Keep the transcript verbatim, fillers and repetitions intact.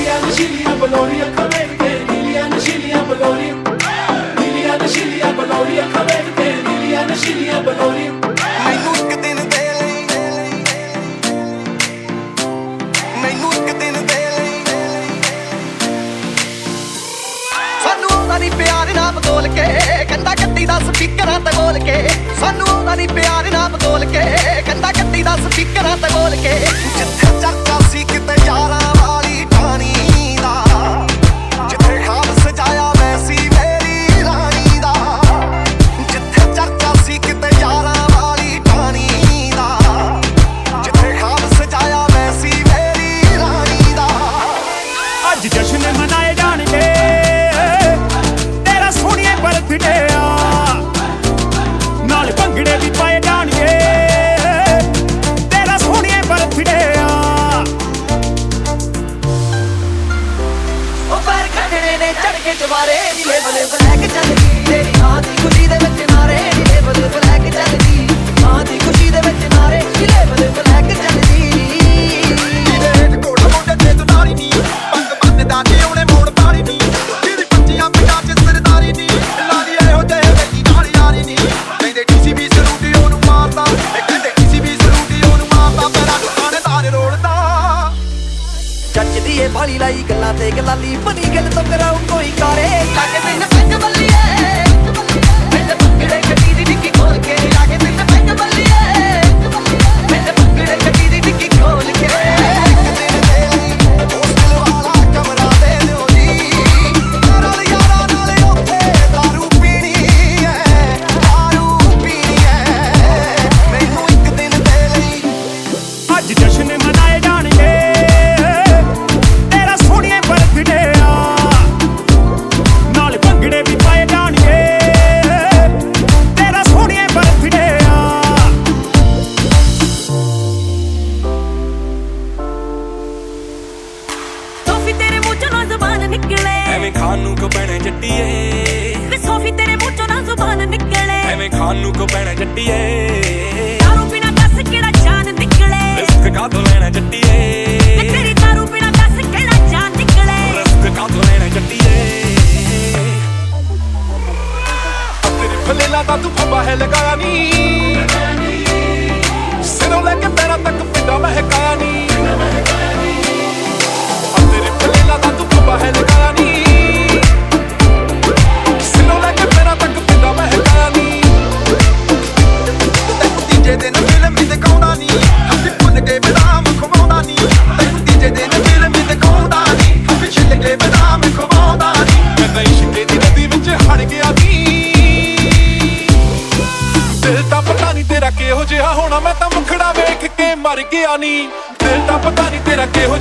ਨੀਲੀਆਂ ਨਸ਼ੀਲੀਆਂ ਬਲੌਰੀ ਅੱਖਾਂ ਵੇਖ ਕੇ, ਨੀਲੀਆਂ ਨਸ਼ੀਲੀਆਂ ਬਲੌਰੀ, ਨੀਲੀਆਂ ਨਸ਼ੀਲੀਆਂ ਬਲੌਰੀ ਅੱਖਾਂ ਵੇਖ ਕੇ, ਨੀਲੀਆਂ ਨਸ਼ੀਲੀਆਂ ਬਲੌਰੀ। ਮੈਨੂੰ ਇੱਕ ਦਿਨ ਦੇ ਲਈ, ਮੈਨੂੰ ਇੱਕ ਦਿਨ ਦੇ ਲਈ, ਸਾਨੂੰ ਆਉਂਦਾ ਨੀ ਪਿਆਰ ਨਾਮ ਬੋਲ ਕੇ, ਕਹਿੰਦਾ ਗੱਡੀ ਦਾ ਸਪੀਕਰਾਂ ਤੇ ਬੋਲ ਕੇ, ਸਾਨੂੰ ਆਉਂਦਾ ਨੀ ਪਿਆਰ ਨਾਮ ਬੋਲ ਕੇ, ਕਹਿੰਦਾ ਗੱਡੀ ਦਾ ਸਪੀਕਰਾਂ ਤੇ ਬੋਲ ਕੇ। ਜਿੱਥੇ ਚਰਚਾ ਸੀ ਕਿਤੇ ਯਾਰਾਂ ਵਾਲੀ ਟਾਣੀ ਦਾ, ਜਿੱਥੇ ਖਾਬ ਸਜਾਇਆ ਮੈਂ ਸੀ ਮੇਰੀ ਰਾਣੀ ਦਾ, ਜਿੱਥੇ ਚਰਚਾ ਸੀ ਕਿਤੇ ਯਾਰਾਂ ਵਾਲੀ ਟਾਣੀ ਦਾ, ਜਿੱਥੇ ਖਾਬ ਸਜਾਇਆ ਮੈਂ ਸੀ ਮੇਰੀ ਰਾਣੀ ਦਾ। ਅੱਜ ਜਸ਼ਨ ਮਨਾਏ ਜਾਣਗੇ ਤੇਰਾ ਸੋਹਣੀਏ ਬਰਥਡੇ ਆ, ਨਾਲ ਭੰਗੜੇ ਵੀ ਪਾਏ ਜਾਣਗੇ ਤੇਰਾ ਸੋਹਣੀਏ ਬਰਥਡੇ ਆ। ਉਹ ਪੈਰ ਕੱਢਣੇ ਨੇ ਚੜ ਕੇ ਚਵਾਰੇ, ਨੀਲੇ ਬਲੇ ਬਲੈਕ ਚੱਲਦੀ ਤੇਰੀ ਮਾਂ ਦੀ ਖੁਸ਼ੀ ਦੇ ਵਿੱਚ ਨਾਰੇ, ਨੀਲੇ ਬਲੇ ਬਲੈਕ ਚੱਲਦੀ ਮਾਂ ਦੀ ਖੁਸ਼ੀ ਦੇ ਵਿੱਚ ਨਾਰੇ, ਨੀਲੇ ਬਲੇ ਬਲੈਕ ਚੱਲਦੀ। ਨੀਲੇ ਕੋਲ ਮੋਢੇ ਤੇ ਤੂੰ ਨਾਰੀ ਨੀ, ਪੱਗ ਬੰਨਦਾ ਤੇ ਉਹਨੇ ਮੋੜ ਪਾਰੀ ਨੀ, ਤੇਰੀ ਬੱਚੀਆਂ ਪਿੰਡਾਂ ਚ ਸਰਦਾਰੀ ਨੀ, ਲਾਲੀ ਇਹੋ ਜਿਹੇ ਵੇਲੀ ਨਾਲ ਯਾਰੀ ਨੀ। ਕਹਿੰਦੇ ਡੀਸੀ ਵੀ ਸਰੂਟੀ ਉਹਨੂੰ ਮਾਰਦਾ, ਕਹਿੰਦੇ ਡੀਸੀ ਵੀ ਸਰੂਟੀ ਉਹਨੂੰ ਮਾਰਦਾ, ਪੈਰਾਂ ਨੂੰ ਥਾਣੇਦਾਰ ਰੋੜਦਾ। ਜੱਜਦੀ ਏ ਬਾਲੀ ਲਾਈ ਗੱਲਾਂ ਤੇ ਗਲਾਲੀ, ਬਣੀ ਗੱਲ ਤੋਂ ਕਰਾਉ ਕੋਈ ਕਾਰੇ, ਲਾਗੇ ਪਿੰਡ ਪਿੰਡ ਬੱਲੀਏ, ਪਿੰਡ ਭੰਗੜੇ ਗੱਡੀ ਦੀ ਡਿੱਗੀ ਖੋਲ ਕੇ, ਲਾਗੇ ਪਿੰਡ ਪਿੰਡ ਬੱਲੀਏ, ਪਿੰਡ ਭੰਗੜੇ ਗੱਡੀ ਦੀ ਡਿੱਗੀ ਖੋਲ ਕੇ। ਇੱਕ ਦਿਨ ਦੇ ਲਈ ਹੋਸਟਲ ਵਾਲਾ ਕਮਰਾ ਦੇ ਦਿਓ ਜੀ, ਨਾਲ ਯਾਰਾਂ ਨਾਲ ਉੱਥੇ ਦਾਰੂ ਪੀਣੀ ਐ, ਦਾਰੂ ਪੀਣੀ ਐ। ਮੈਨੂੰ ਇੱਕ ਦਿਨ ਦੇ ਲਈ ਅੱਜ ਜਸ਼ਨ ਮਨਾਏ ਜਾਣਗੇ ਤੇਰਾ ਸੋਹਣੀਏ ਬਰਥਡੇ ਆ, ਨਾਲ ਭੰਗੜੇ ਵੀ ਪਾਏ ਜਾਣਗੇ ਤੇਰਾ ਸੋਹਣੀਏ ਬਰਥਡੇ ਆ। ਸੋਫੀ ਤੇਰੇ ਮੂੰਹ ਚੋਂ ਨਾ ਜ਼ੁਬਾਨ ਨਿਕਲੇ, ਐਵੇਂ ਖਾਨ ਨੂੰ ਕੋ ਪੈਣਾ ਜੱਟੀਏ, ਵੇ ਸੋਫੀ ਤੇਰੇ ਮੂੰਹ ਚੋਂ ਨਾ ਜ਼ੁਬਾਨ ਨਿਕਲੇ, ਐਵੇਂ ਖਾਨ ਨੂੰ ਕੋ ਪੈਣਾ ਜੱਟੀਏ, ਦਾਰੂ ਪੀਣਾ ਦੱਸ ਕਿਹੜਾ ਜਾਨ ਨਿਕਲੇ, ਰਿਸਕ ਕਾਹਤੋਂ ਲੈਣਾ ਜੱਟੀਏ, ਵੇ ਤੇਰੀ ਦਾਰੂ ਪੀਣਾ ਦੱਸ ਕਿਹੜਾ ਜਾਨ ਨਿਕਲੇ। ਰਿਸਕ ਕਾਹਤੋਂ ਲੈਣਾ ਜੱਟੀਏ। ਤੇਰੇ ਫਲੇਲਾ ਦਾ ਤੂੰ ਫੱਬਾ ਹੈ ਲਗਾਇਆ ਨੀ, ਸਿਰੋਂ ਲੈ ਕੇ ਪੈਰਾਂ ਤੱਕ ਪਿੰਡਾ ਮਹਿਕਾਇਆ ਨੀ, ਤੇਰੇ ਫਲੇਲਾ ਦਾ ਤੂੰ ਫੱਬਾ ਹੈ ਲਗਾਇਆ ਨੀ, ਸਿਰੋਂ ਲੈ ਕੇ ਪੈਰਾਂ ਤੱਕ ਪਿੰਡਾ ਮਹਿਕਾਇਆ ਨੀ। ਤੈਨੂੰ ਤੀਜੇ ਦਿਨ ਫਿਲਮ ਵੀ ਦਿਖਾਉਂਦਾ ਨੀ, ਹੱਥ ਭੁੱਲ ਕੇ ਬਦਾਮ ਖਵਾਉਂਦਾ ਨੀ, ਤੈਨੂੰ ਤੀਜੇ ਦਿਨ ਫਿਲਮ ਵੀ ਦਿਖਾਉਂਦਾ ਨੀ, ਹੱਥ ਛਿੱਲ ਕੇ ਬਦਾਮ ਖਵਾਉਂਦਾ ਨੀ। ਮੈਂ ਤਾਂ ਇਸ਼ਕੇ ਦੀ ਨਦੀ ਵਿੱਚ ਹੜ ਗਿਆ ਨੀ, ਦਿਲ ਤਾਂ ਪਤਾ ਨੀ ਤੇਰਾ ਕਿਹੋ ਜਿਹਾ ਹੋਣਾ, ਮੈਂ ਤਾਂ ਮੁਖੜਾ ਵੇਖ ਕੇ ਮਰ ਗਿਆ ਨੀ, ਦਿਲ ਤਾਂ ਪਤਾ ਨੀ ਤੇਰਾ ਕਿਹੋ